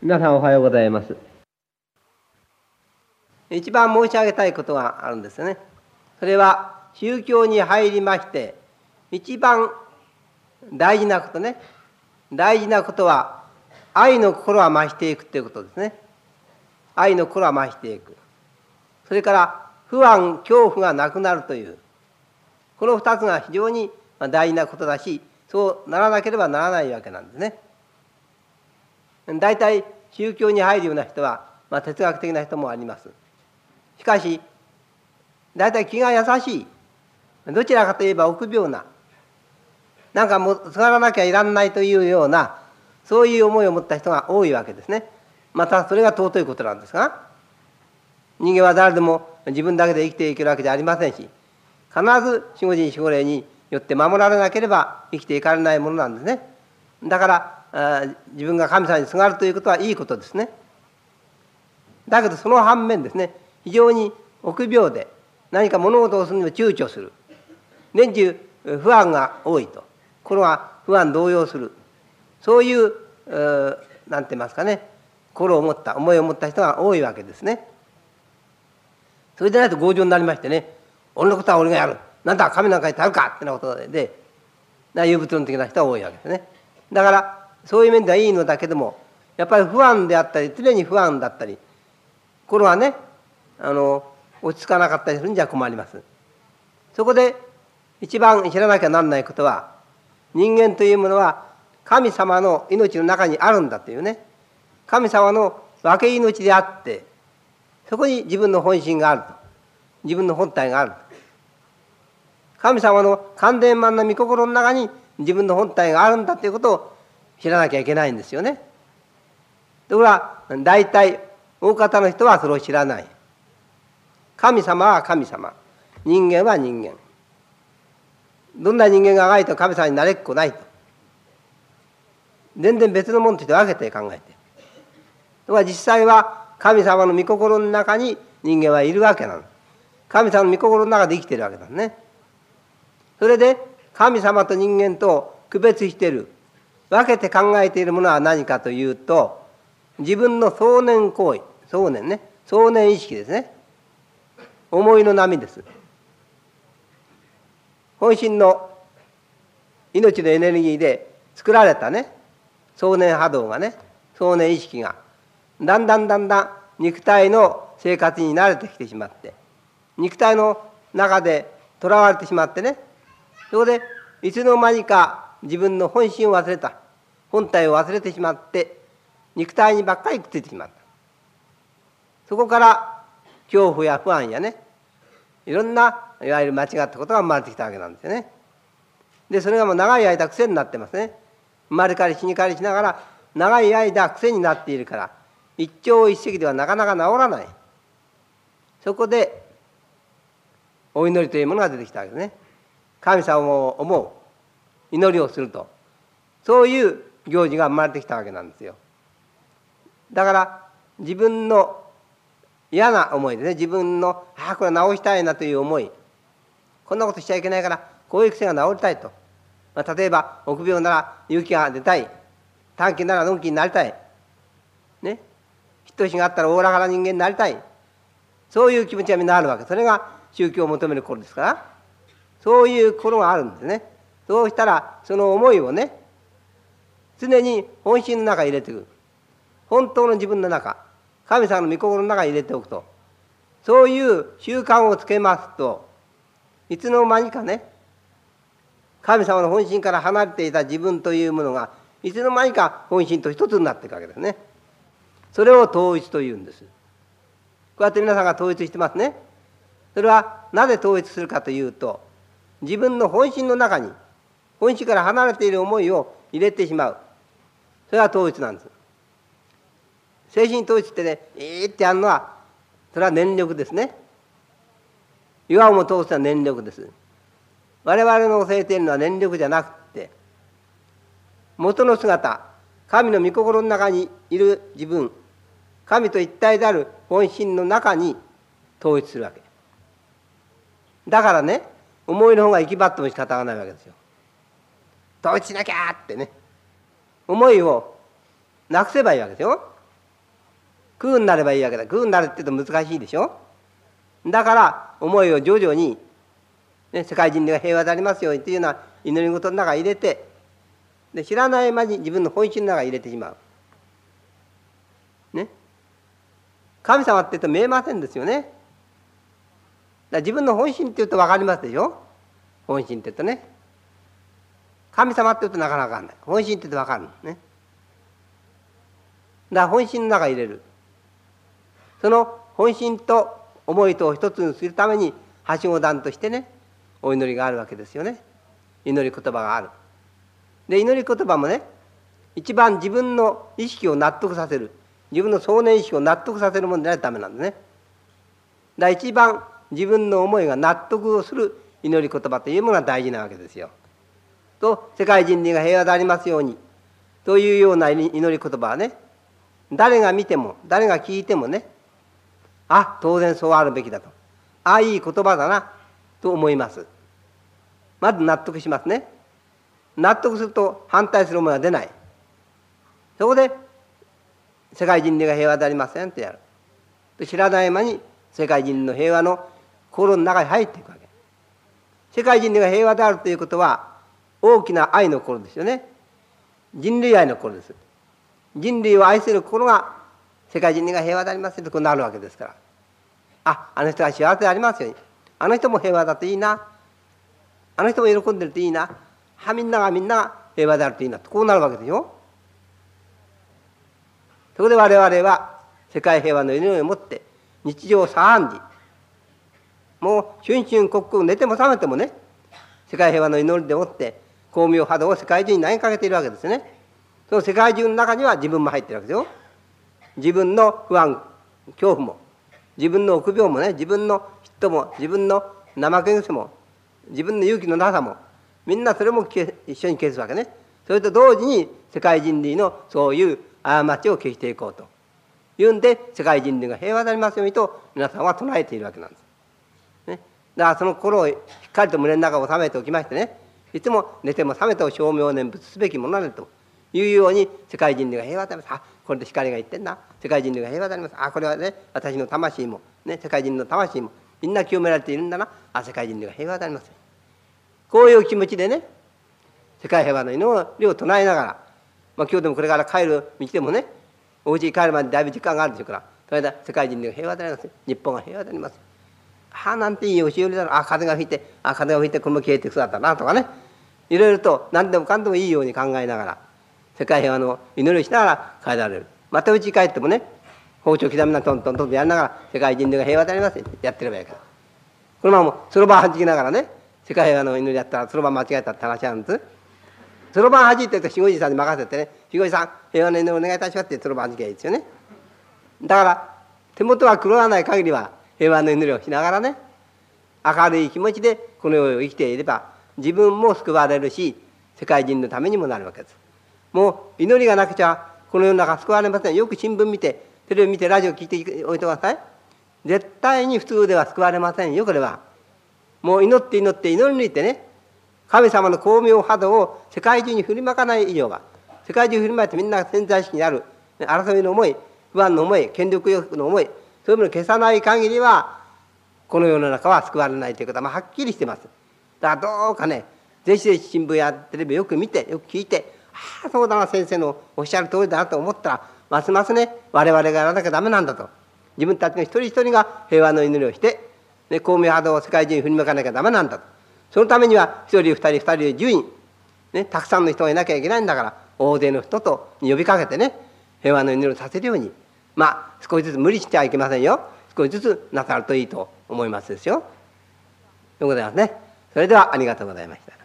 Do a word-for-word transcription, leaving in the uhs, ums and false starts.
皆さんおはようございます。一番申し上げたいことがあるんですよね。それは宗教に入りまして一番大事なことね。大事なことは愛の心は増していくということですね。愛の心は増していく。それから不安恐怖がなくなるというこの二つが非常に大事なことだし、そうならなければならないわけなんですね。大体宗教に入るような人は、まあ、哲学的な人もあります。しかし大体気が優しい、どちらかといえば臆病な、なんかもうすがらなきゃいらんないというようなそういう思いを持った人が多いわけですね。またそれが尊いことなんですが、人間は誰でも自分だけで生きていけるわけじゃありませんし、必ず守護神守護霊によって守られなければ生きていかれないものなんですね。だから自分が神様にすがるということはいいことですね。だけどその反面ですね、非常に臆病で何か物事をするにも躊躇する、年中不安が多いと、心が不安動揺する、そういう何て言いますかね、心を持った思いを持った人が多いわけですね。それでないと強情になりましてね、俺のことは俺がやる、なんだ神なんかに頼るかってなことで有物論的な人が多いわけですね。だからそういう面ではいいのだけども、やっぱり不安であったり常に不安だったり、心がねあの落ち着かなかったりするんじゃ困ります。そこで一番知らなきゃなんないことは、人間というものは神様の命の中にあるんだというね、神様の分け命であって、そこに自分の本心があると、自分の本体があると、神様の完全満な御心の中に自分の本体があるんだということを知らなきゃいけないんですよね。ところが大体大方の人はそれを知らない。神様は神様、人間は人間、どんな人間があがいて神様になれっこないと、全然別のものとして分けて考えて、ところが実際は神様の御心の中に人間はいるわけなの。神様の御心の中で生きているわけだね。それで神様と人間と区別している、分けて考えているものは何かというと、自分の想念行為、想念ね、想念意識ですね。思いの波です。本心の命のエネルギーで作られたね、想念波動がね、想念意識がだんだんだんだん肉体の生活に慣れてきてしまって、肉体の中でとらわれてしまってね、そこでいつの間にか自分の本心を忘れた、本体を忘れてしまって肉体にばっかりくっついてしまった。そこから恐怖や不安やね、いろんないわゆる間違ったことが生まれてきたわけなんですよね。でそれがもう長い間癖になってますね。生まれ変わり死に変わりしながら長い間癖になっているから、一朝一夕ではなかなか治らない。そこでお祈りというものが出てきたわけですね。神様を思う、祈りをすると、そういう行事が生まれてきたわけなんですよ。だから自分の嫌な思いですね、自分のああこれ直したいなという思い、こんなことしちゃいけないからこういう癖が治りたいと、まあ、例えば臆病なら勇気が出たい、短気ならのんきになりたいね、人志があったらおおらかな人間になりたい、そういう気持ちがみんなあるわけ。それが宗教を求める心ですから、そういう心があるんですね。そうしたらその思いをね、常に本心の中に入れていく、本当の自分の中、神様の御心の中に入れておくと、そういう習慣をつけますと、いつの間にかね、神様の本心から離れていた自分というものがいつの間にか本心と一つになっていくわけですね。それを統一というんです。こうやって皆さんが統一してますね。それはなぜ統一するかというと、自分の本心の中に本心から離れている思いを入れてしまう、それが統一なんです。精神統一ってね、えーってやるのはそれは念力ですね。岩をも通すのは念力です。我々の教えているのは念力じゃなくて、元の姿、神の御心の中にいる自分、神と一体である本心の中に統一するわけだからね、思いの方が行きばっても仕方がないわけですよ。統一しなきゃってね、思いをなくせばいいわけですよ。 空になればいいわけだ。空になるって言うと難しいでしょ。だから思いを徐々に、ね、世界人類が平和でありますようにというような祈り事の中に入れて、で知らない間に自分の本心の中に入れてしまう。ね、神様って言うと見えませんですよね。だから自分の本心って言うと分かりますでしょ。本心って言うとね。神様って言うとなかなか分かんない。本心って言うと分かるのね。だから本心の中に入れる。その本心と思いとを一つにするためにはしご段としてね、お祈りがあるわけですよね。祈り言葉がある。で祈り言葉もね、一番自分の意識を納得させる、自分の想念意識を納得させるものでないとダメなんですね。だから一番自分の思いが納得をする祈り言葉というものが大事なわけですよ。と世界人類が平和でありますようにというような祈り言葉はね、誰が見ても誰が聞いてもね、あ、当然そうあるべきだと、ああいい言葉だなと思います。まず納得しますね。納得すると反対する思いは出ない。そこで世界人類が平和でありませんとやると、知らない間に世界人類の平和の心の中に入っていくわけ。世界人類が平和であるということは大きな愛の心ですよね。人類愛の心です。人類を愛する心が世界人類が平和でありますとこうなるわけですから、あ、あの人は幸せでありますように、あの人も平和だといいな、あの人も喜んでるといいな、はみんながみんなが平和であるといいなとこうなるわけでしょ。そこで我々は世界平和の祈りをもって日常茶飯事、もう春春刻々寝ても覚めてもね、世界平和の祈りでもって光明波動を世界中に投げかけているわけですね。その世界中の中には自分も入っているわけですよ。自分の不安恐怖も、自分の臆病もね、自分の嫉妬も、自分の怠け癖も、自分の勇気のなさも、みんなそれも一緒に消すわけね。それと同時に世界人類のそういう過ちを消していこうというんで、世界人類が平和でありますようにと皆さんは唱えているわけなんです、ね、だからその心をしっかりと胸の中を収めておきましてね、いつも寝ても覚めても称名念仏すべきものなりというように、世界人類が平和であります。あ、これで光が言ってんな。世界人類が平和であります。あ、これはね、私の魂も、ね、世界人の魂もみんな清められているんだな。あ、世界人類が平和であります。こういう気持ちでね、世界平和の祈りを唱えながら、まあ、今日でもこれから帰る道でもね、お家に帰るまでだいぶ時間があるでしょうから、それで世界人類が平和であります。日本が平和であります。ああ、なんていいおしおりだろう。あ、風が吹いて、あ、風が吹いてこれも消えていく姿だなとかね、いろいろと何でもかんでもいいように考えながら、世界平和の祈りをしながら帰られる。また家に帰ってもね、包丁刻みなトントントンとやりながら、世界人類が平和でありますってやってればいいから。このままもそろばんはじきながらね、世界平和の祈りやったらそろばん間違えたって話なんです。そろばんはじいてると守護神さんに任せてね、守護神さん平和の祈りお願いいたしますってそろばんはじきゃいいですよね。だから手元が黒がない限りは平和の祈りをしながらね、明るい気持ちでこの世を生きていれば自分も救われるし、世界人のためにもなるわけです。もう祈りがなくちゃこの世の中救われません。よく新聞見てテレビ見てラジオ聞いておいてください。絶対に普通では救われませんよ。これはもう祈って祈って祈り抜いてね、神様の光明波動を世界中に振りまかない以上は、世界中に振りまいてみんなが潜在意識にある争いの思い、不安の思い、権力欲の思い、そういうものを消さない限りはこの世の中は救われないということはまあはっきりしてます。だからどうかね、ぜひぜひ新聞やテレビよく見てよく聞いて、ああそうだな、先生のおっしゃる通りだなと思ったら、ますますね我々がやらなきゃダメなんだと、自分たちの一人一人が平和の祈りをして、ね、光明波動を世界中に振りまかなきゃダメなんだと。そのためには一人二人二人十人、ね、たくさんの人がいなきゃいけないんだから、大勢の人と呼びかけてね、平和の祈りをさせるように、まあ少しずつ無理しちゃいけませんよ。少しずつなさるといいと思いますですよ。ということでございますね。それではありがとうございました。